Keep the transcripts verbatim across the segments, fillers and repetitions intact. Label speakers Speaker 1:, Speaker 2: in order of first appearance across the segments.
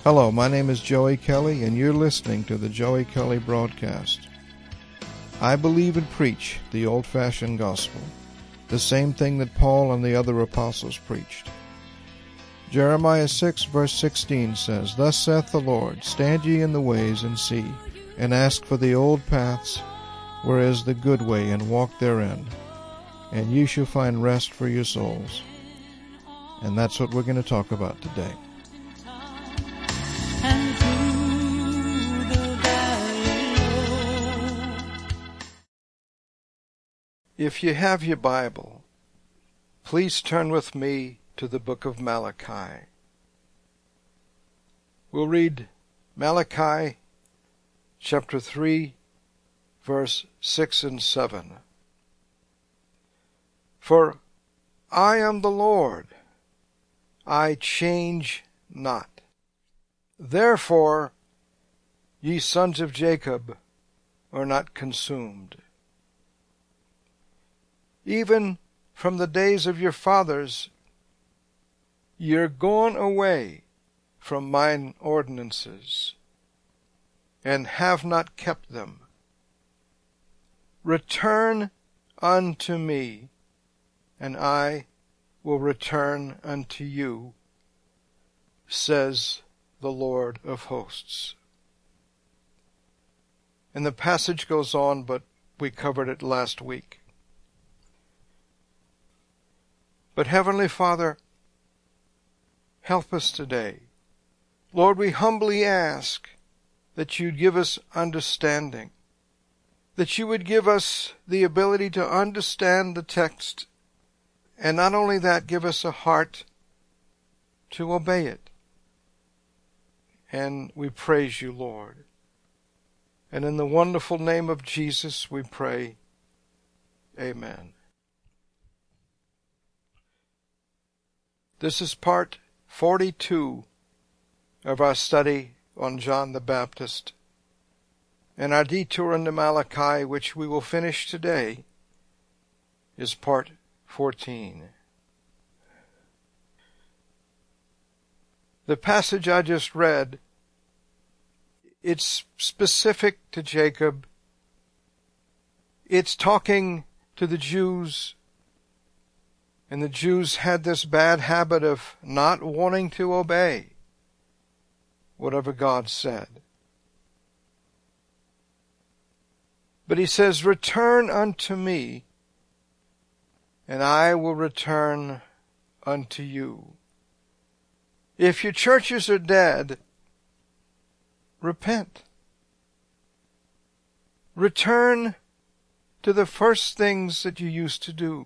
Speaker 1: Hello, my name is Joey Kelly, and you're listening to the Joey Kelly Broadcast. I believe and preach the old-fashioned gospel, the same thing that Paul and the other apostles preached. Jeremiah six, verse sixteen says, Thus saith the Lord, Stand ye in the ways, and see, and ask for the old paths, where is the good way, and walk therein, and ye shall find rest for your souls. And that's what we're going to talk about today. If you have your Bible, please turn with me to the book of Malachi. We'll read Malachi chapter three, verse six and seven. For I am the Lord, I change not. Therefore, ye sons of Jacob are not consumed. Even from the days of your fathers, ye are gone away from mine ordinances, and have not kept them. Return unto me, and I will return unto you, says the Lord of hosts. And the passage goes on, but we covered it last week. But Heavenly Father, help us today. Lord, we humbly ask that you'd give us understanding, that you would give us the ability to understand the text, and not only that, give us a heart to obey it. And we praise you, Lord. And in the wonderful name of Jesus we pray, amen. This is part forty-two of our study on John the Baptist, and our detour into Malachi, which we will finish today, is part fourteen. The passage I just read, it's specific to Jacob. It's talking to the Jews, and the Jews had this bad habit of not wanting to obey whatever God said. But he says, Return unto me, and I will return unto you. If your churches are dead, repent. Return to the first things that you used to do.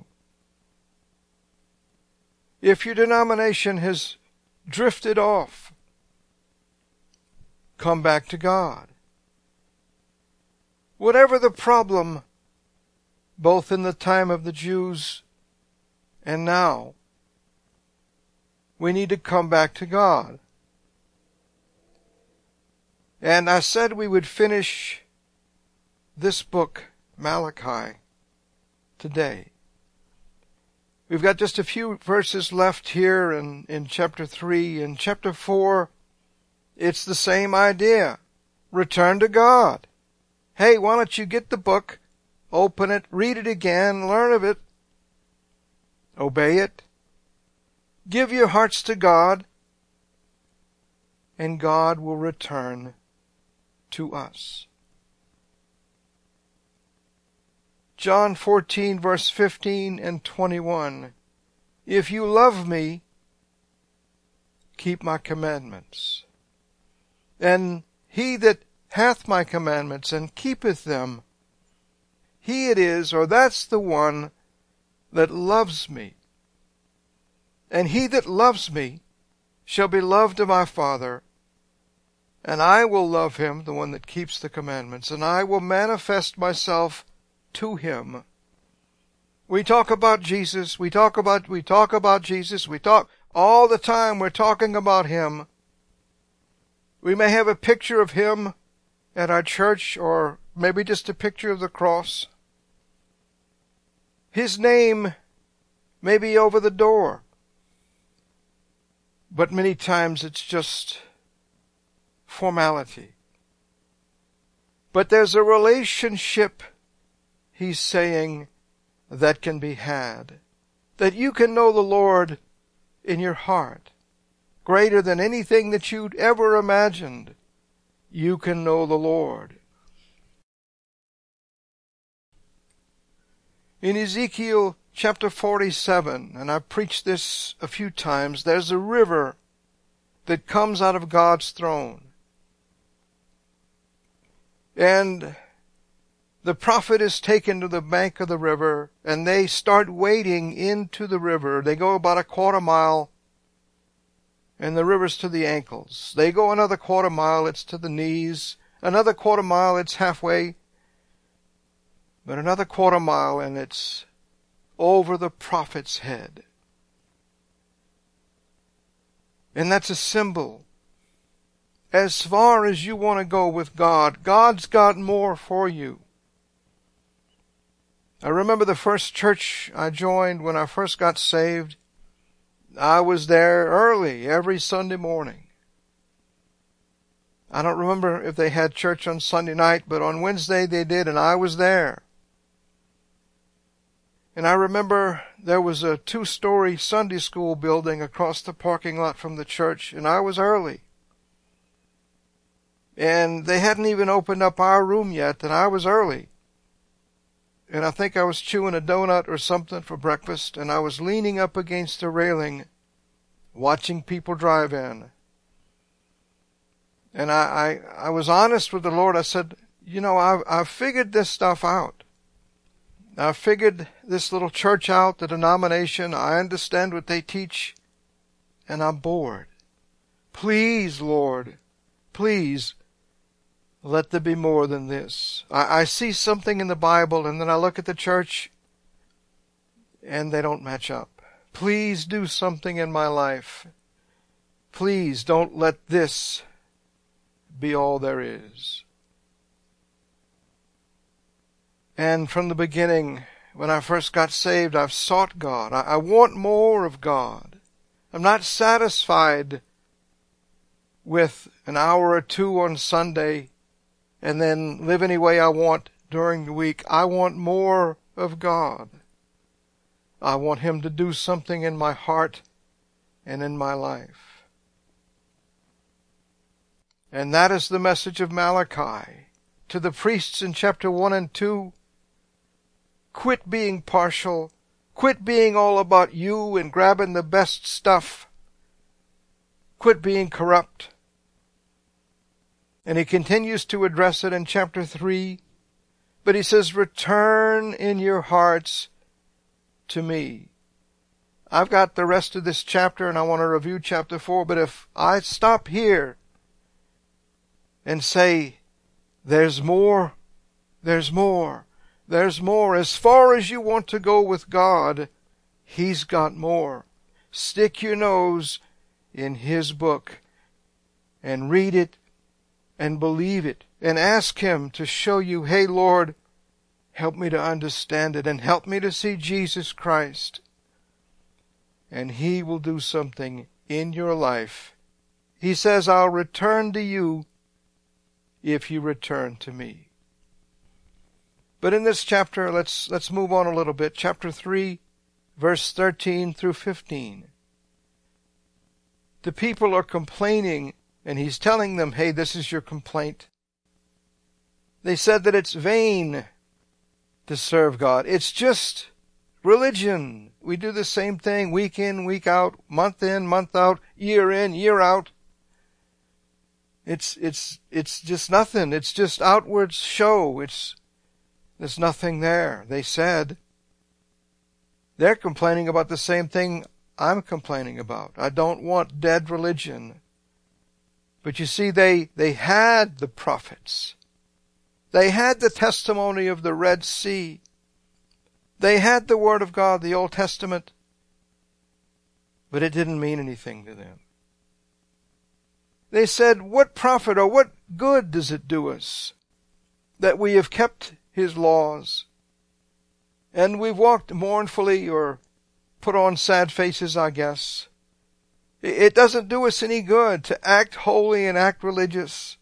Speaker 1: If your denomination has drifted off, come back to God. Whatever the problem, both in the time of the Jews and now, we need to come back to God. And I said we would finish this book, Malachi, today. We've got just a few verses left here in, in chapter three. In chapter four, it's the same idea. Return to God. Hey, why don't you get the book, open it, read it again, learn of it, obey it, give your hearts to God, and God will return to us. John fourteen, verse fifteen and twenty-one. If you love me, keep my commandments. And he that hath my commandments and keepeth them, he it is, or that's the one that loves me. And he that loves me shall be loved of my Father, and I will love him, the one that keeps the commandments, and I will manifest myself to him. We talk about Jesus, we talk about, we talk about Jesus, we talk, all the time we're talking about him. We may have a picture of him at our church, or maybe just a picture of the cross. His name may be over the door, but many times it's just formality. But there's a relationship, he's saying, that can be had. That you can know the Lord in your heart. Greater than anything that you'd ever imagined. You can know the Lord. In Ezekiel chapter forty-seven, and I've preached this a few times, there's a river that comes out of God's throne. And the prophet is taken to the bank of the river, and they start wading into the river. They go about a quarter mile, and the river's to the ankles. They go another quarter mile, it's to the knees. Another quarter mile, it's halfway. But another quarter mile, and it's over the prophet's head. And that's a symbol. As far as you want to go with God, God's got more for you. I remember the first church I joined when I first got saved. I was there early every Sunday morning. I don't remember if they had church on Sunday night, but on Wednesday they did, and I was there. And I remember there was a two-story Sunday school building across the parking lot from the church, and I was early. And they hadn't even opened up our room yet, and I was early. And I think I was chewing a donut or something for breakfast, and I was leaning up against the railing, watching people drive in. And I, I, I was honest with the Lord. I said, you know, I've, I've figured this stuff out. I figured this little church out, the denomination. I understand what they teach, and I'm bored. Please, Lord, please, let there be more than this. I, I see something in the Bible, and then I look at the church, and they don't match up. Please do something in my life. Please don't let this be all there is. And from the beginning, when I first got saved, I've sought God. I, I want more of God. I'm not satisfied with an hour or two on Sunday and then live any way I want during the week. I want more of God. I want Him to do something in my heart and in my life. And that is the message of Malachi to the priests in chapter one and two. Quit being partial. Quit being all about you and grabbing the best stuff. Quit being corrupt. And he continues to address it in chapter three. But he says, return in your hearts to me. I've got the rest of this chapter and I want to review chapter four. But if I stop here and say, there's more, there's more, there's more. As far as you want to go with God, He's got more. Stick your nose in His book and read it and believe it and ask Him to show you, hey Lord, help me to understand it and help me to see Jesus Christ. And He will do something in your life. He says, I'll return to you if you return to me. But in this chapter, let's let's move on a little bit. Chapter three, verse thirteen through fifteen. The people are complaining, and he's telling them, hey, this is your complaint. They said that it's vain to serve God. It's just religion. We do the same thing week in, week out, month in, month out, year in, year out. It's it's it's just nothing. It's just outward show. It's There's nothing there, they said. They're complaining about the same thing I'm complaining about. I don't want dead religion. But you see, they, they had the prophets. They had the testimony of the Red Sea. They had the Word of God, the Old Testament. But it didn't mean anything to them. They said, what profit or what good does it do us that we have kept His laws, and we've walked mournfully or put on sad faces, I guess, It doesn't do us any good to act holy and act religious.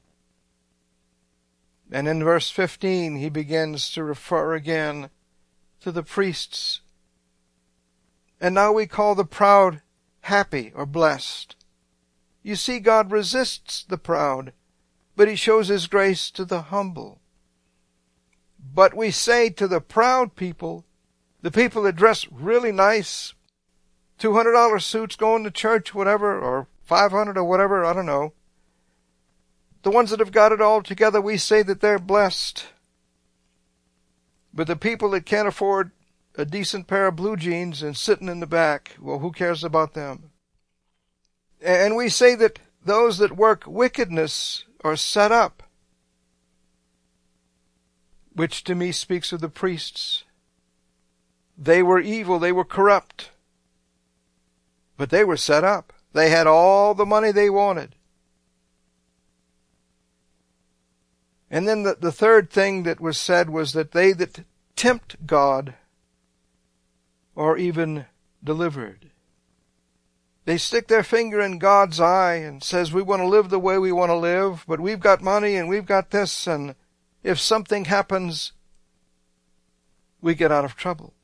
Speaker 1: And in verse fifteen, he begins to refer again to the priests. And now we call the proud happy or blessed. You see, God resists the proud, but he shows his grace to the humble. But we say to the proud people, the people that dress really nice, two hundred dollar suits, going to church, whatever, or five hundred or whatever, I don't know. The ones that have got it all together, we say that they're blessed. But the people that can't afford a decent pair of blue jeans and sitting in the back, well, who cares about them? And we say that those that work wickedness are set up, which to me speaks of the priests. They were evil, they were corrupt, but they were set up. They had all the money they wanted. And then the, the third thing that was said was that they that tempt God are even delivered. They stick their finger in God's eye and says, we want to live the way we want to live, but we've got money and we've got this, and if something happens, we get out of trouble.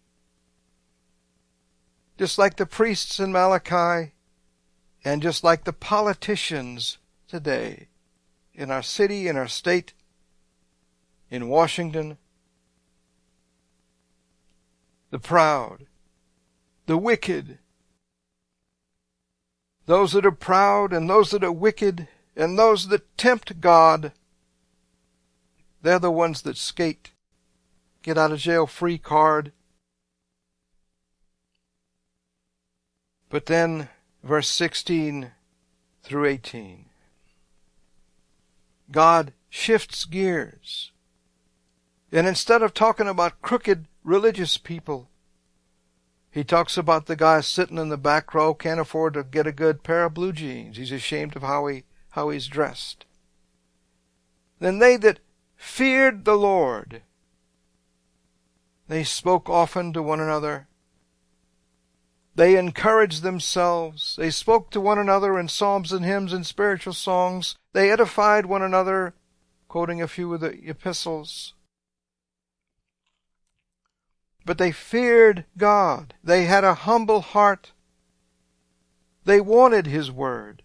Speaker 1: Just like the priests in Malachi, and just like the politicians today, in our city, in our state, in Washington, the proud, the wicked, those that are proud and those that are wicked and those that tempt God, they're the ones that skate, get out of jail free card. But then, verse sixteen through eighteen, God shifts gears. And instead of talking about crooked religious people, he talks about the guy sitting in the back row, can't afford to get a good pair of blue jeans. He's ashamed of how he how he's dressed. Then they that feared the Lord, they spoke often to one another. They encouraged themselves. They spoke to one another in psalms and hymns and spiritual songs. They edified one another, quoting a few of the epistles. But they feared God. They had a humble heart. They wanted his word.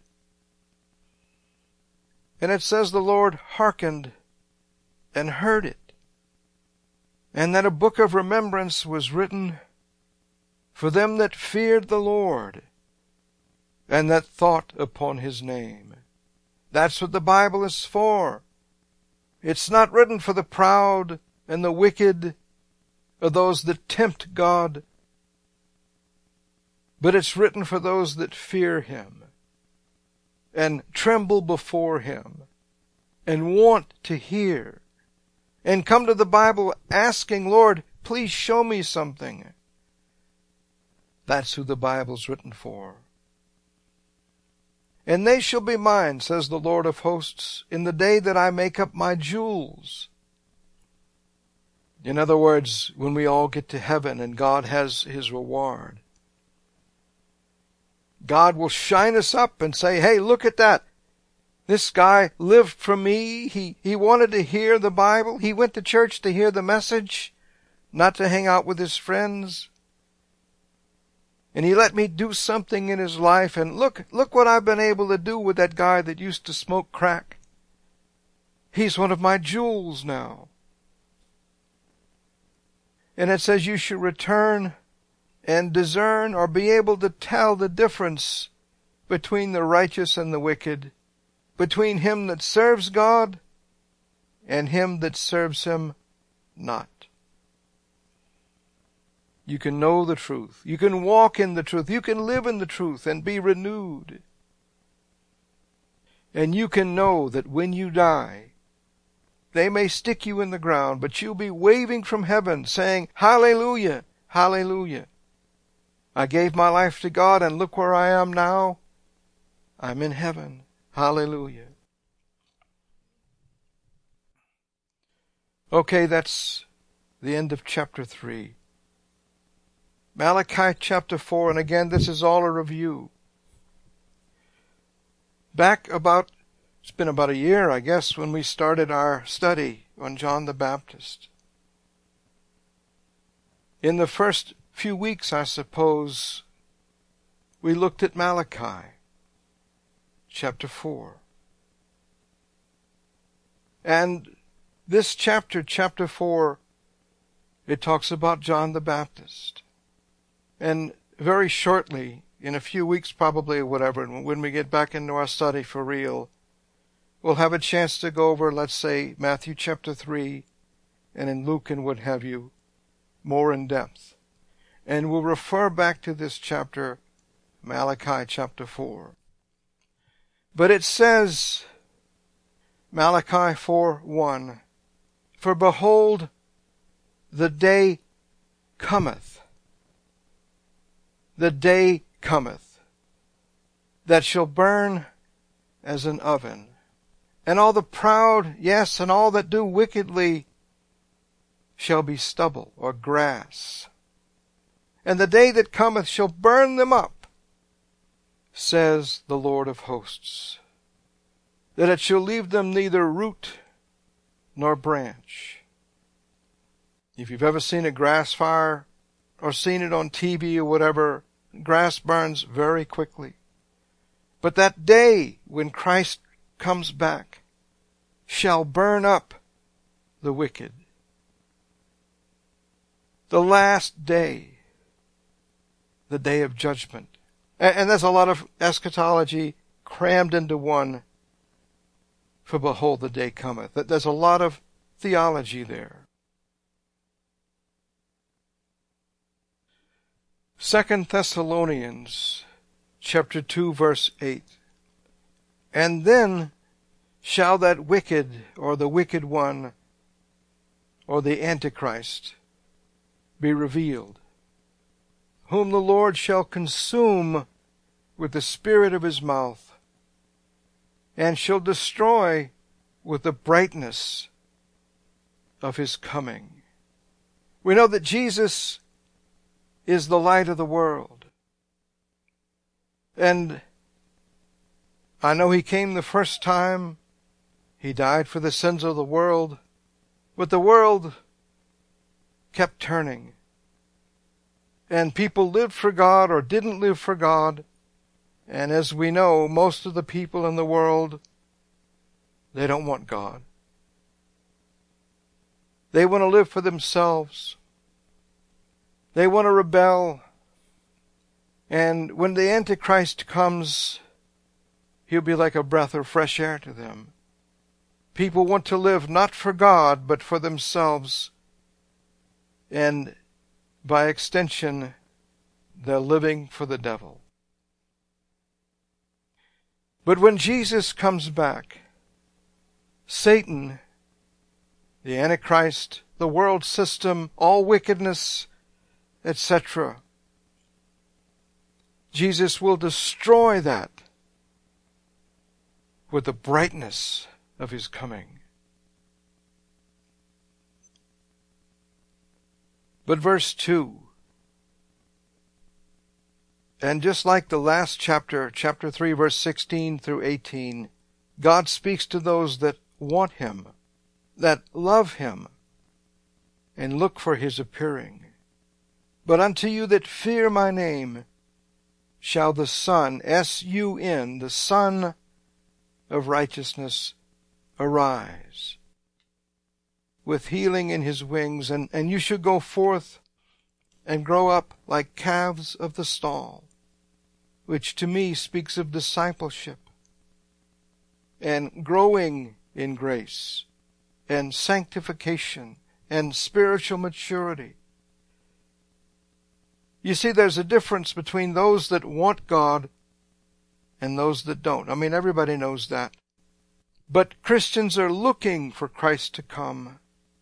Speaker 1: And it says the Lord hearkened and heard it, and that a book of remembrance was written for them that feared the Lord, and that thought upon his name. That's what the Bible is for. It's not written for the proud and the wicked, or those that tempt God, but it's written for those that fear him, and tremble before him, and want to hear, and come to the Bible asking, Lord, please show me something. That's who the Bible's written for. And they shall be mine, says the Lord of hosts, in the day that I make up my jewels. In other words, when we all get to heaven and God has his reward, God will shine us up and say, hey, look at that. This guy lived for me. He, he wanted to hear the Bible. He went to church to hear the message, not to hang out with his friends. And he let me do something in his life. And look, look what I've been able to do with that guy that used to smoke crack. He's one of my jewels now. And it says you should return and discern, or be able to tell the difference between the righteous and the wicked, between him that serves God and him that serves him not. You can know the truth. You can walk in the truth. You can live in the truth and be renewed. And you can know that when you die, they may stick you in the ground, but you'll be waving from heaven saying, hallelujah, hallelujah. I gave my life to God, and look where I am now. I'm in heaven. Hallelujah. Okay, that's the end of chapter three. Malachi chapter four, and again, this is all a review. Back about, it's been about a year, I guess, when we started our study on John the Baptist. In the first few weeks, I suppose, we looked at Malachi, chapter four. And this chapter, chapter four, it talks about John the Baptist. And very shortly, in a few weeks probably or whatever, when we get back into our study for real, we'll have a chance to go over, let's say, Matthew chapter three, and in Luke and what have you, more in depth. And we'll refer back to this chapter, Malachi chapter four. But it says, Malachi four one, "For behold, the day cometh, the day cometh, that shall burn as an oven, and all the proud, yes, and all that do wickedly, shall be stubble or grass. And the day that cometh shall burn them up, says the Lord of hosts, that it shall leave them neither root nor branch." If you've ever seen a grass fire or seen it on T V or whatever, grass burns very quickly. But that day when Christ comes back shall burn up the wicked. The last day, the day of judgment. And there's a lot of eschatology crammed into one. For behold, the day cometh. There's a lot of theology there. Second Thessalonians chapter two, verse eight. "And then shall that wicked, or the wicked one, or the Antichrist, be revealed, whom the Lord shall consume with the spirit of his mouth, and shall destroy with the brightness of his coming." We know that Jesus is the light of the world. And I know he came the first time. He died for the sins of the world. But the world kept turning. And people lived for God or didn't live for God. And as we know, most of the people in the world, they don't want God. They want to live for themselves. They want to rebel. And when the Antichrist comes, he'll be like a breath of fresh air to them. People want to live not for God, but for themselves. And by extension, they're living for the devil. But when Jesus comes back, Satan, the Antichrist, the world system, all wickedness, et cetera, Jesus will destroy that with the brightness of his coming. But verse two, and just like the last chapter, chapter three, verse sixteen through eighteen, God speaks to those that want him, that love him, and look for his appearing. "But unto you that fear my name shall the Son," S U N, the Son of righteousness, arise, with healing in his wings, and, and you shall go forth and grow up like calves of the stall, which to me speaks of discipleship and growing in grace and sanctification and spiritual maturity. You see, there's a difference between those that want God and those that don't. I mean, everybody knows that. But Christians are looking for Christ to come.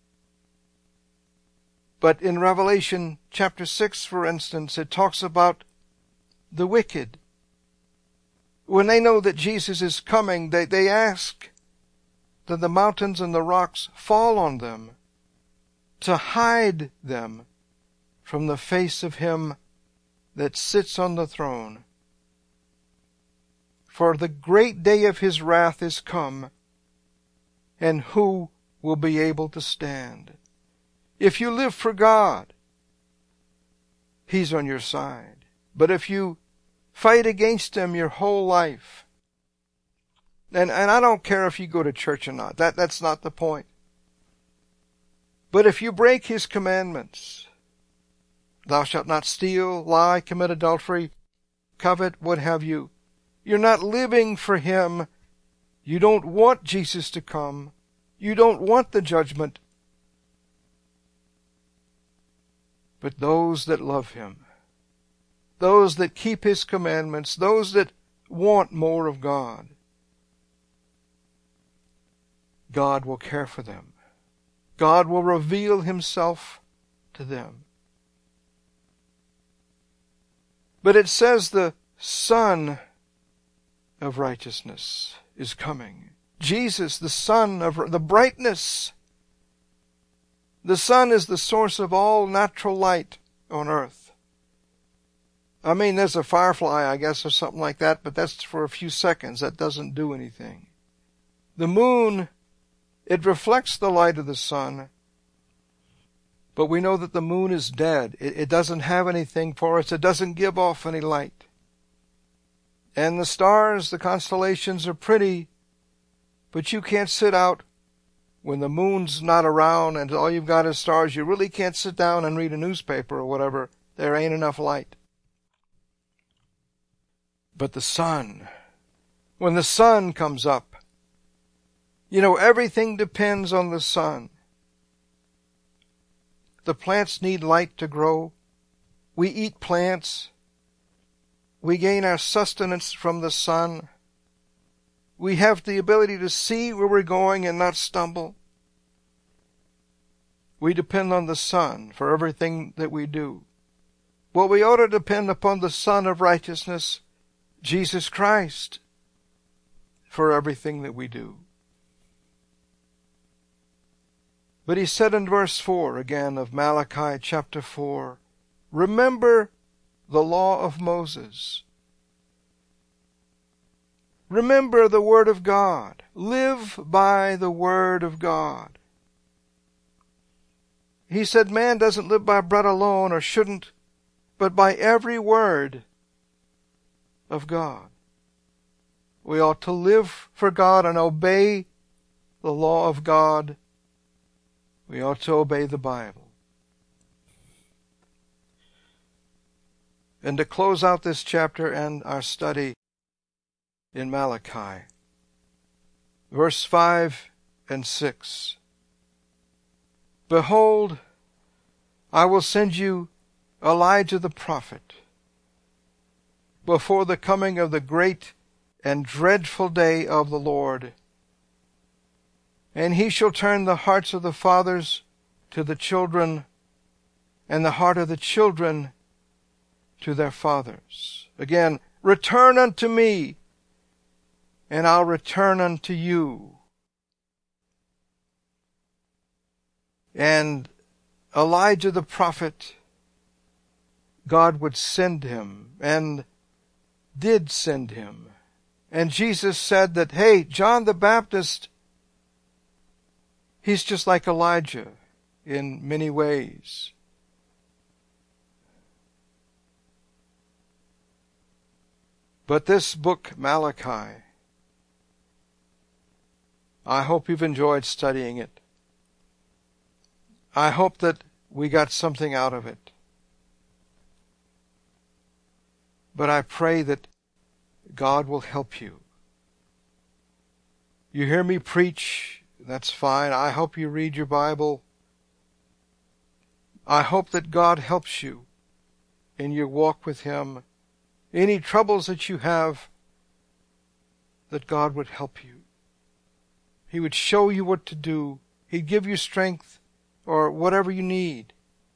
Speaker 1: But in Revelation chapter six, for instance, it talks about the wicked. When they know that Jesus is coming, they, they ask that the mountains and the rocks fall on them to hide them from the face of him that sits on the throne. For the great day of his wrath is come, and who will be able to stand? If you live for God, he's on your side. But if you fight against him your whole life, and, and I don't care if you go to church or not, that, that's not the point. But if you break his commandments, thou shalt not steal, lie, commit adultery, covet, what have you, you're not living for him. You don't want Jesus to come. You don't want the judgment. But those that love him, those that keep his commandments, those that want more of God, God will care for them. God will reveal himself to them. But it says the Son of righteousness is coming. Jesus, the Son of the brightness. The sun is the source of all natural light on earth. I mean, there's a firefly, I guess, or something like that, but that's for a few seconds. That doesn't do anything. The moon, it reflects the light of the sun, but we know that the moon is dead. It, it doesn't have anything for us. It doesn't give off any light. And the stars, the constellations are pretty, but you can't sit out when the moon's not around and all you've got is stars. You really can't sit down and read a newspaper or whatever. There ain't enough light. But the sun, when the sun comes up, you know, everything depends on the sun. The plants need light to grow. We eat plants. We gain our sustenance from the sun. We have the ability to see where we're going and not stumble. We depend on the sun for everything that we do. Well, we ought to depend upon the Son of righteousness, Jesus Christ, for everything that we do. But he said in verse four again of Malachi chapter four, remember the law of Moses. Remember the word of God. Live by the word of God. He said man doesn't live by bread alone, or shouldn't, but by every word of God. We ought to live for God and obey the law of God. We ought to obey the Bible. And to close out this chapter and our study in Malachi, verse five and six. Behold, I will send you Elijah the prophet before the coming of the great and dreadful day of the Lord. And he shall turn the hearts of the fathers to the children, and the heart of the children to their fathers. Again, return unto me, and I'll return unto you. And Elijah the prophet, God would send him, and did send him. And Jesus said that, hey, John the Baptist, he's just like Elijah in many ways. But this book, Malachi, I hope you've enjoyed studying it. I hope that we got something out of it. But I pray that God will help you. You hear me preach, that's fine. I hope you read your Bible. I hope that God helps you in your walk with Him. Any troubles that you have, that God would help you. He would show you what to do. He'd give you strength or whatever you need.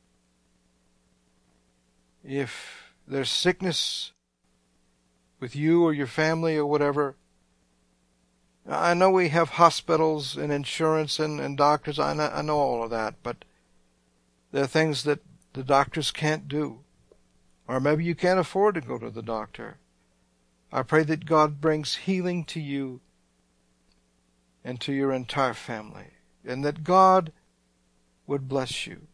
Speaker 1: If there's sickness with you or your family or whatever, I know we have hospitals and insurance and, and doctors. I know, I know all of that, but there are things that the doctors can't do. Or maybe you can't afford to go to the doctor. I pray that God brings healing to you and to your entire family, and that God would bless you.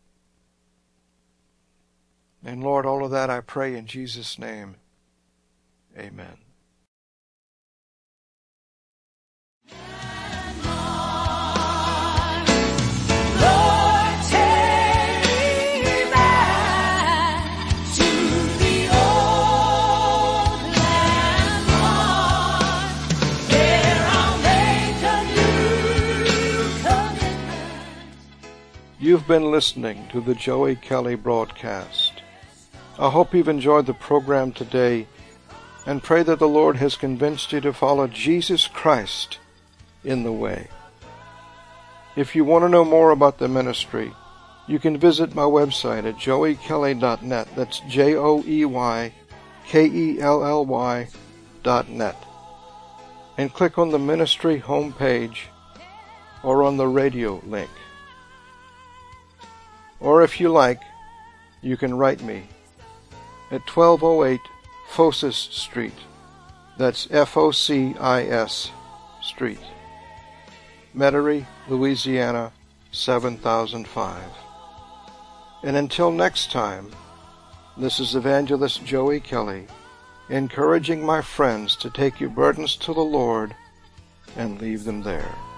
Speaker 1: And Lord, all of that I pray in Jesus' name. Amen. You've been listening to the Joey Kelly broadcast. I hope you've enjoyed the program today and pray that the Lord has convinced you to follow Jesus Christ in the way. If you want to know more about the ministry, you can visit my website at joey kelly dot net. That's J O E Y K E L L Y dot net. And click on the ministry homepage or on the radio link. Or if you like, you can write me at twelve oh eight Focis Street. That's F O C I S Street. Metairie, Louisiana, seven thousand five. And until next time, this is Evangelist Joey Kelly, encouraging my friends to take your burdens to the Lord and leave them there.